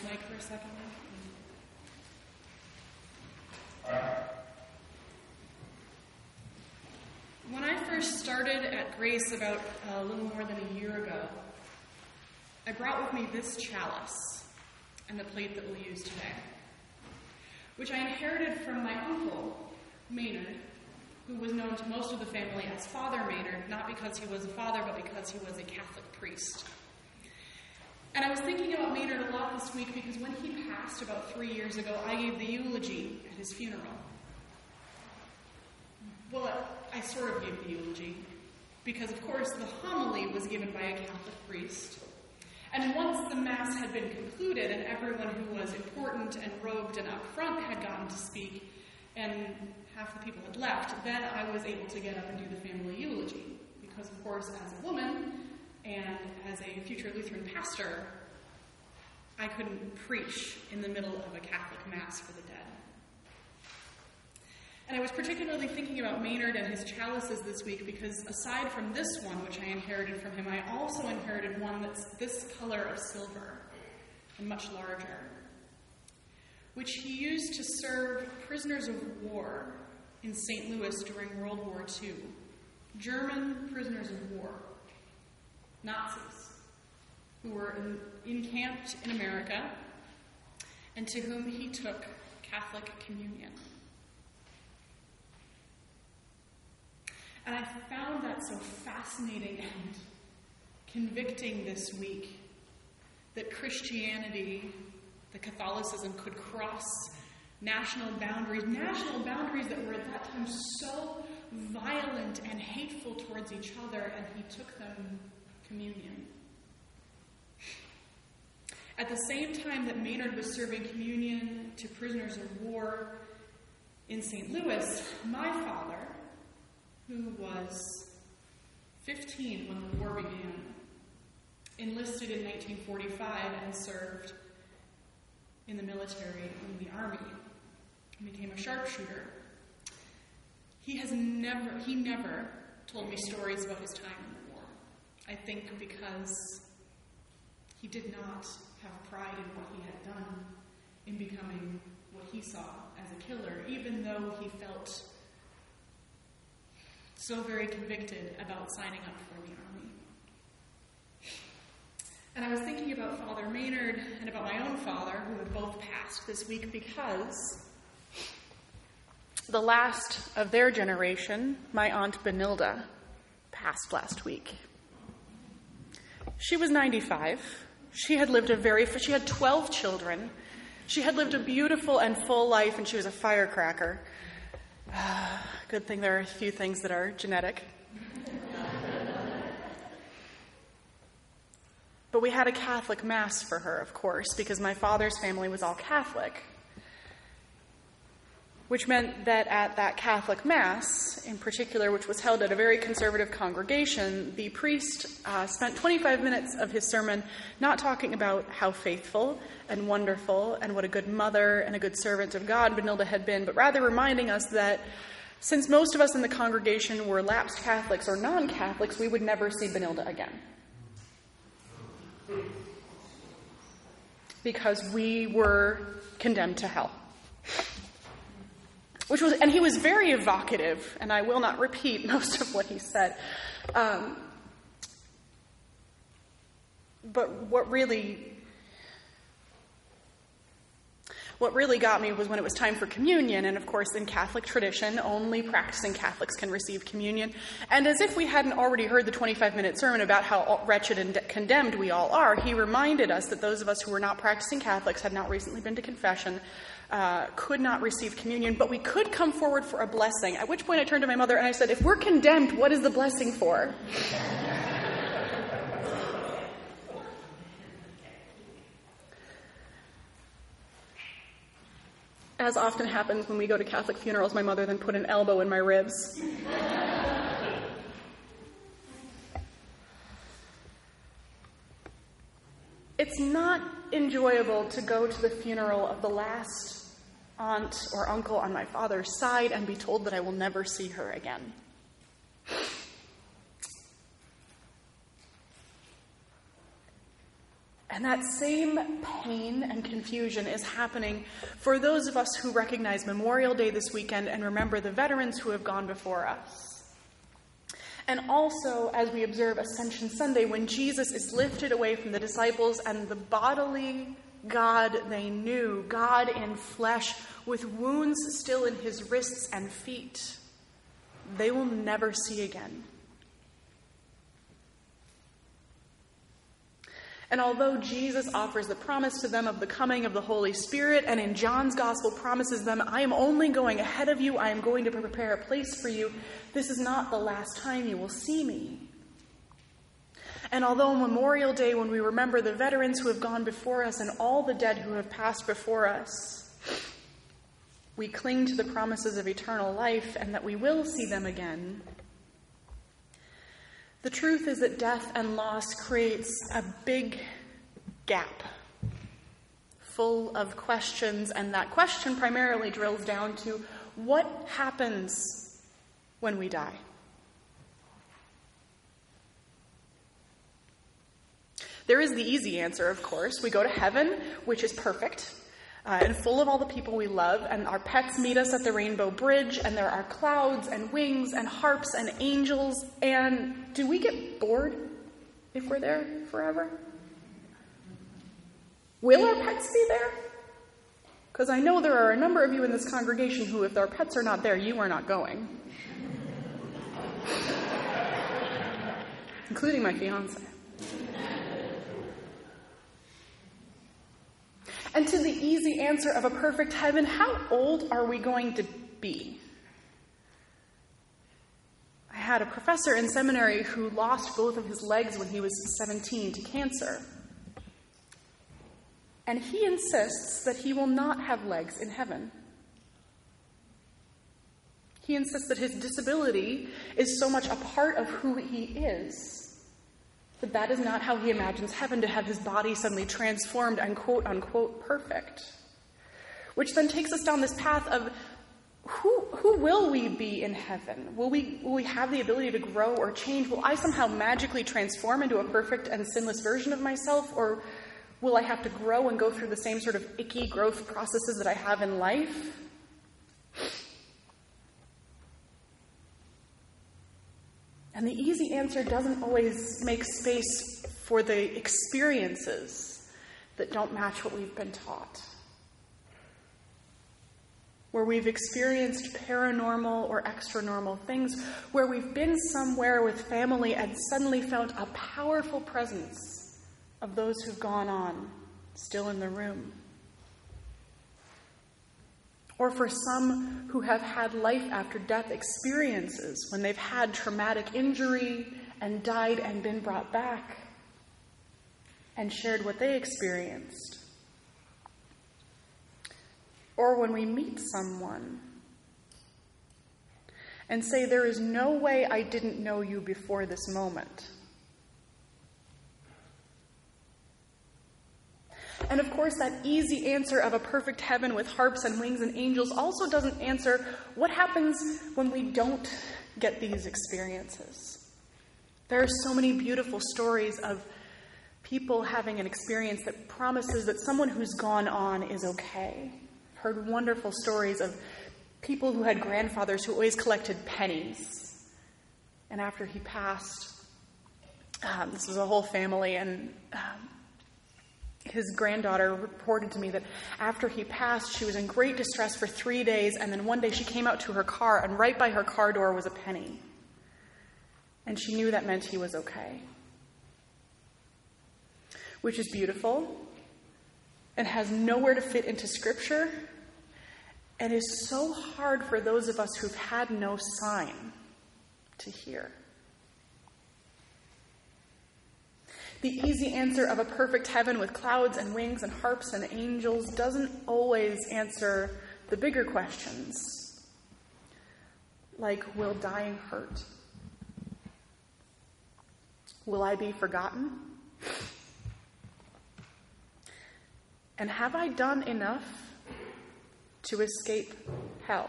mic for a second? When I first started at Grace about a little more than a year ago, I brought with me this chalice and the plate that we'll use today, which I inherited from my uncle, Maynard, who was known to most of the family as Father Maynard, not because he was a father, but because he was a Catholic priest. And I was thinking about Maynard a lot this week because when he passed about 3 years ago, I gave the eulogy at his funeral. Well, I sort of gave the eulogy because, of course, the homily was given by a Catholic priest. And once the Mass had been concluded and everyone who was important and robed and up front had gotten to speak and half the people had left, then I was able to get up and do the family eulogy. Because, of course, as a woman and as a future Lutheran pastor, I couldn't preach in the middle of a Catholic Mass for the dead. And I was particularly thinking about Maynard and his chalices this week because aside from this one, which I inherited from him, I also inherited one that's this color of silver and much larger, which he used to serve prisoners of war in St. Louis during World War II. German prisoners of war, Nazis, who were encamped in America and to whom he took Catholic communion. And I found that so fascinating and convicting this week that Christianity, that Catholicism could cross national boundaries that were at that time so violent and hateful towards each other, and he took them communion. At the same time that Maynard was serving communion to prisoners of war in St. Louis, my father, who was 15 when the war began, enlisted in 1945 and served in the military in the Army and became a sharpshooter. He never told me stories about his time in the war. I think because he did not have pride in what he had done in becoming what he saw as a killer, even though he felt so very convicted about signing up for the Army. And I was thinking about Father Maynard and about my own father, who had both passed this week, because the last of their generation, my Aunt Benilda, passed last week. She was 95. She had 12 children. She had lived a beautiful and full life, and she was a firecracker. Good thing there are a few things that are genetic. But we had a Catholic Mass for her, of course, because my father's family was all Catholic. Which meant that at that Catholic Mass, in particular, which was held at a very conservative congregation, the priest spent 25 minutes of his sermon not talking about how faithful and wonderful and what a good mother and a good servant of God Benilda had been, but rather reminding us that since most of us in the congregation were lapsed Catholics or non-Catholics, we would never see Benilda again. Because we were condemned to hell. And he was very evocative, and I will not repeat most of what he said. But what really got me was when it was time for communion, and of course in Catholic tradition, only practicing Catholics can receive communion. And as if we hadn't already heard the 25-minute sermon about how wretched and condemned we all are, he reminded us that those of us who were not practicing Catholics, had not recently been to confession, could not receive communion, but we could come forward for a blessing. At which point I turned to my mother and I said, if we're condemned, what is the blessing for? As often happens when we go to Catholic funerals, my mother then put an elbow in my ribs. It's not enjoyable to go to the funeral of the last aunt or uncle on my father's side and be told that I will never see her again. And that same pain and confusion is happening for those of us who recognize Memorial Day this weekend and remember the veterans who have gone before us. And also as we observe Ascension Sunday, when Jesus is lifted away from the disciples and the bodily God they knew, God in flesh, with wounds still in his wrists and feet, they will never see again. And although Jesus offers the promise to them of the coming of the Holy Spirit, and in John's Gospel promises them, I am only going ahead of you, I am going to prepare a place for you, this is not the last time you will see me. And although on Memorial Day, when we remember the veterans who have gone before us and all the dead who have passed before us, we cling to the promises of eternal life and that we will see them again. The truth is that death and loss creates a big gap full of questions, and that question primarily drills down to what happens when we die? There is the easy answer, of course. We go to heaven, which is perfect, and full of all the people we love, and our pets meet us at the Rainbow Bridge, and there are clouds and wings and harps and angels, and do we get bored if we're there forever? Will our pets be there? Because I know there are a number of you in this congregation who, if their pets are not there, you are not going. Including my fiance. And to the easy answer of a perfect heaven, how old are we going to be? I had a professor in seminary who lost both of his legs when he was 17 to cancer. And he insists that he will not have legs in heaven. He insists that his disability is so much a part of who he is, but that is not how he imagines heaven, to have his body suddenly transformed and quote-unquote perfect. Which then takes us down this path of who will we be in heaven? Will we have the ability to grow or change? Will I somehow magically transform into a perfect and sinless version of myself? Or will I have to grow and go through the same sort of icky growth processes that I have in life? And the easy answer doesn't always make space for the experiences that don't match what we've been taught. Where we've experienced paranormal or extranormal things, where we've been somewhere with family and suddenly felt a powerful presence of those who've gone on, still in the room. Or for some who have had life after death experiences, when they've had traumatic injury and died and been brought back and shared what they experienced. Or when we meet someone and say, there is no way I didn't know you before this moment. And of course, that easy answer of a perfect heaven with harps and wings and angels also doesn't answer what happens when we don't get these experiences. There are so many beautiful stories of people having an experience that promises that someone who's gone on is okay. I've heard wonderful stories of people who had grandfathers who always collected pennies. And after he passed, this was a whole family, and his granddaughter reported to me that after he passed, she was in great distress for 3 days, and then one day she came out to her car, and right by her car door was a penny. And she knew that meant he was okay. Which is beautiful, and has nowhere to fit into Scripture, and is so hard for those of us who've had no sign to hear. The easy answer of a perfect heaven with clouds and wings and harps and angels doesn't always answer the bigger questions, like, will dying hurt? Will I be forgotten? And have I done enough to escape hell?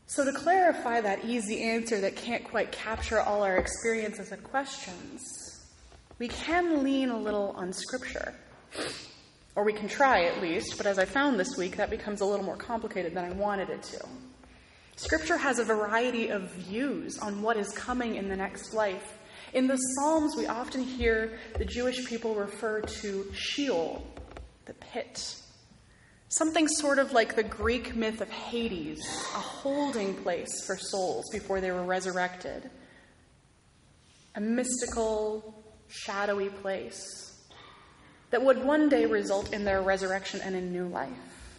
So to clarify that easy answer that can't quite capture all our experiences and questions, we can lean a little on Scripture. Or we can try at least, but as I found this week, that becomes a little more complicated than I wanted it to. Scripture has a variety of views on what is coming in the next life. In the Psalms, we often hear the Jewish people refer to Sheol, the pit. Something sort of like the Greek myth of Hades, a holding place for souls before they were resurrected. A mystical, shadowy place that would one day result in their resurrection and in new life.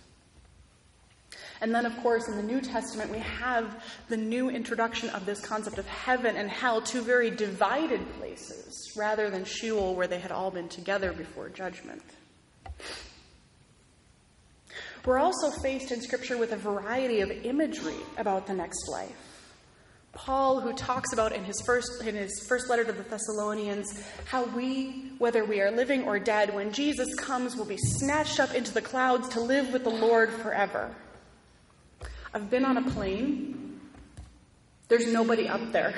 And then, of course, in the New Testament, we have the new introduction of this concept of heaven and hell, two very divided places, rather than Sheol, where they had all been together before judgment. We're also faced in Scripture with a variety of imagery about the next life. Paul, who talks about in his first letter to the Thessalonians, how we, whether we are living or dead, when Jesus comes, will be snatched up into the clouds to live with the Lord forever. I've been on a plane. There's nobody up there.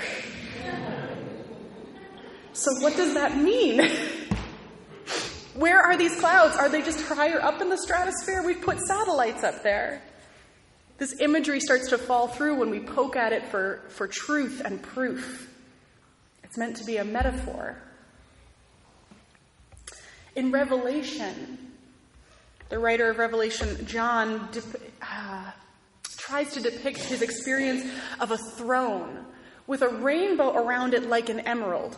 So what does that mean? Where are these clouds? Are they just higher up in the stratosphere? We've put satellites up there. This imagery starts to fall through when we poke at it for truth and proof. It's meant to be a metaphor. In Revelation, the writer of Revelation, John, tries to depict his experience of a throne with a rainbow around it like an emerald.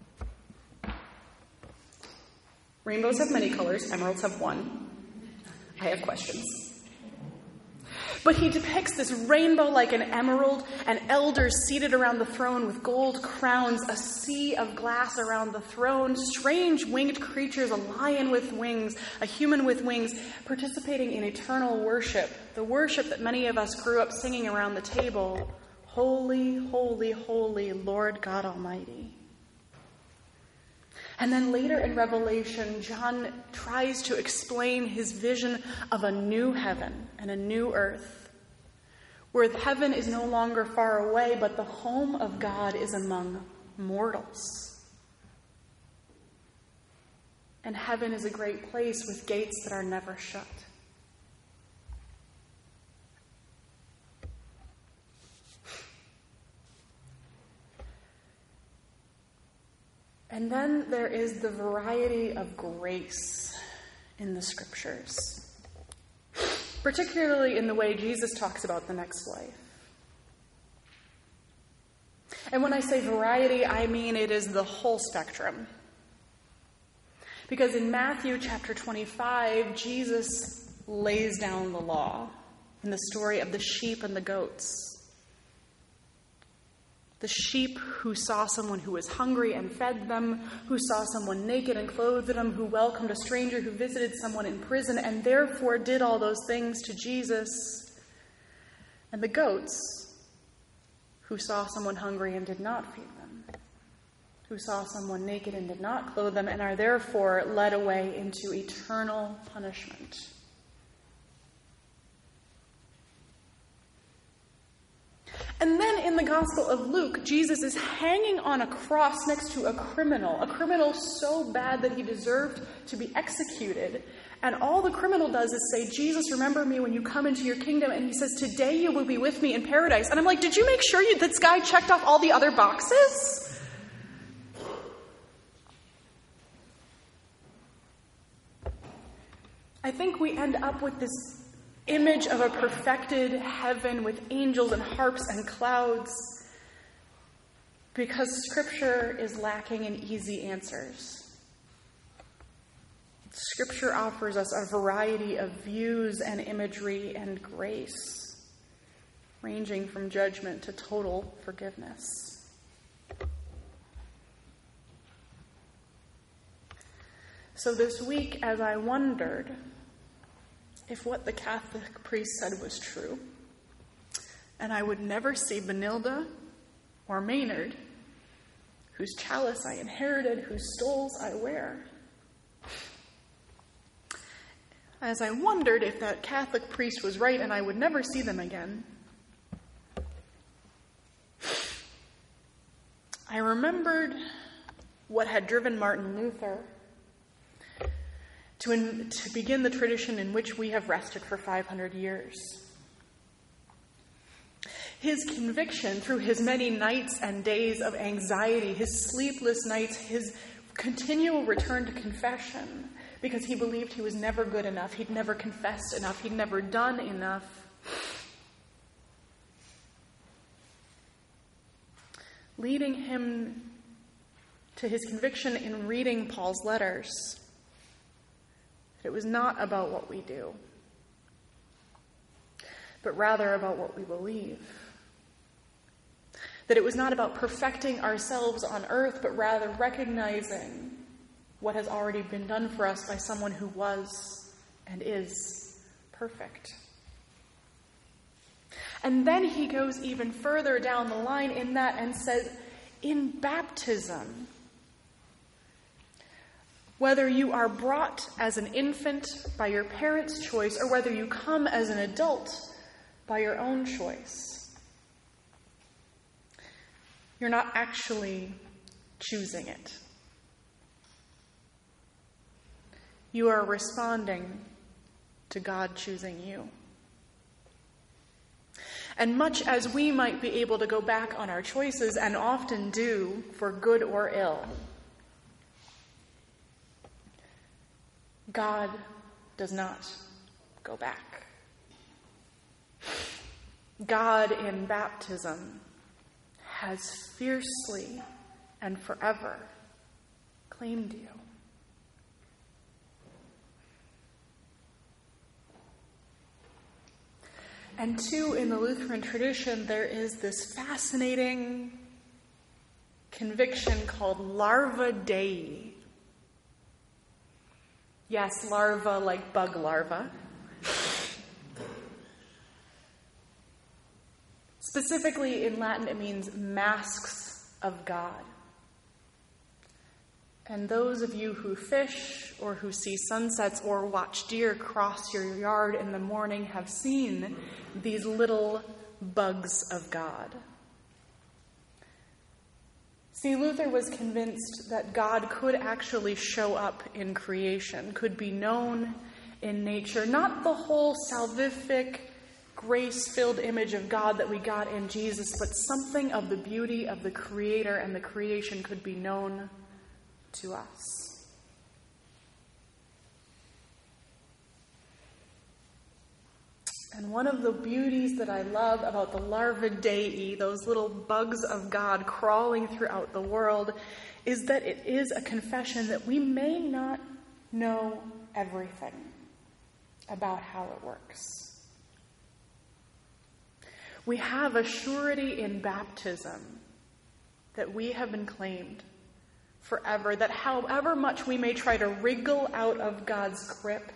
Rainbows have many colors. Emeralds have one. I have questions. But he depicts this rainbow like an emerald, and elders seated around the throne with gold crowns, a sea of glass around the throne, strange winged creatures, a lion with wings, a human with wings, participating in eternal worship, the worship that many of us grew up singing around the table. Holy, holy, holy, Lord God Almighty. And then later in Revelation, John tries to explain his vision of a new heaven and a new earth, where heaven is no longer far away, but the home of God is among mortals. And heaven is a great place with gates that are never shut. And then there is the variety of grace in the Scriptures, particularly in the way Jesus talks about the next life. And when I say variety, I mean it is the whole spectrum. Because in Matthew chapter 25, Jesus lays down the law in the story of the sheep and the goats. The sheep who saw someone who was hungry and fed them, who saw someone naked and clothed them, who welcomed a stranger, who visited someone in prison, and therefore did all those things to Jesus. And the goats who saw someone hungry and did not feed them, who saw someone naked and did not clothe them, and are therefore led away into eternal punishment. And then in the Gospel of Luke, Jesus is hanging on a cross next to a criminal so bad that he deserved to be executed. And all the criminal does is say, Jesus, remember me when you come into your kingdom. And he says, today you will be with me in paradise. And I'm like, did you make sure this guy checked off all the other boxes? I think we end up with this image of a perfected heaven with angels and harps and clouds because Scripture is lacking in easy answers. Scripture offers us a variety of views and imagery and grace, ranging from judgment to total forgiveness. So this week, as I wondered if what the Catholic priest said was true, and I would never see Benilda or Maynard, whose chalice I inherited, whose stoles I wear. As I wondered if that Catholic priest was right and I would never see them again, I remembered what had driven Martin Luther to begin the tradition in which we have rested for 500 years. His conviction through his many nights and days of anxiety, his sleepless nights, his continual return to confession, because he believed he was never good enough, he'd never confessed enough, he'd never done enough. Leading him to his conviction in reading Paul's letters, it was not about what we do, but rather about what we believe. That it was not about perfecting ourselves on earth, but rather recognizing what has already been done for us by someone who was and is perfect. And then he goes even further down the line in that and says, in baptism, whether you are brought as an infant by your parents' choice or whether you come as an adult by your own choice, you're not actually choosing it. You are responding to God choosing you. And much as we might be able to go back on our choices, and often do, for good or ill, God does not go back. God in baptism has fiercely and forever claimed you. And too, in the Lutheran tradition, there is this fascinating conviction called larva Dei. Yes, larva like bug larva. Specifically in Latin, it means masks of God. And those of you who fish or who see sunsets or watch deer cross your yard in the morning have seen these little bugs of God. See, Luther was convinced that God could actually show up in creation, could be known in nature, not the whole salvific, grace-filled image of God that we got in Jesus, but something of the beauty of the Creator and the creation could be known to us. And one of the beauties that I love about the larva Dei, those little bugs of God crawling throughout the world, is that it is a confession that we may not know everything about how it works. We have a surety in baptism that we have been claimed forever, that however much we may try to wriggle out of God's grip,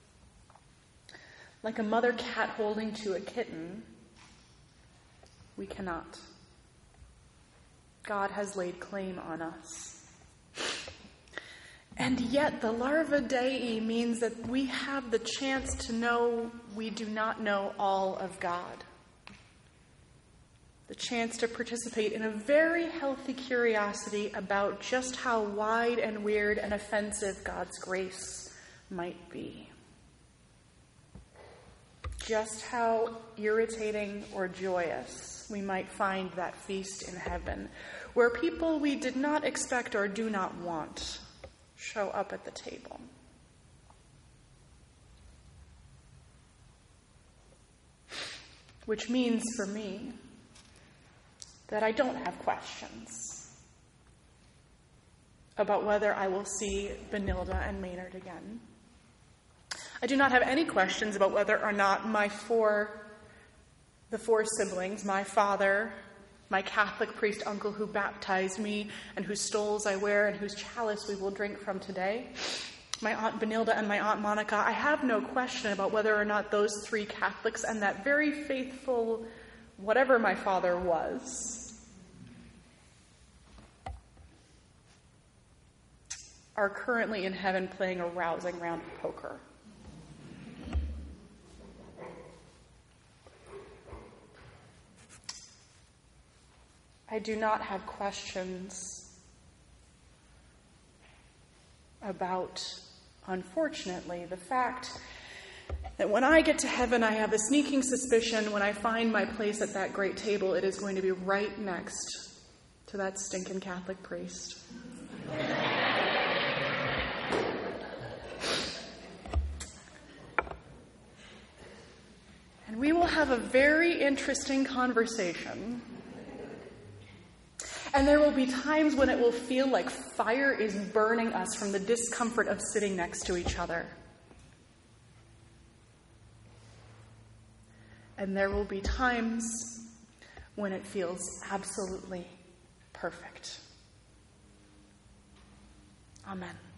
like a mother cat holding to a kitten, we cannot. God has laid claim on us. And yet the larva Dei means that we have the chance to know we do not know all of God. The chance to participate in a very healthy curiosity about just how wide and weird and offensive God's grace might be. Just how irritating or joyous we might find that feast in heaven, where people we did not expect or do not want show up at the table. Which means for me that I don't have questions about whether I will see Benilda and Maynard again. I do not have any questions about whether or not the four siblings, my father, my Catholic priest uncle who baptized me and whose stoles I wear and whose chalice we will drink from today, my Aunt Benilda and my Aunt Monica, I have no question about whether or not those three Catholics and that very faithful whatever my father was are currently in heaven playing a rousing round of poker. I do not have questions about, unfortunately, the fact that when I get to heaven, I have a sneaking suspicion when I find my place at that great table, it is going to be right next to that stinking Catholic priest. And we will have a very interesting conversation. And there will be times when it will feel like fire is burning us from the discomfort of sitting next to each other. And there will be times when it feels absolutely perfect. Amen.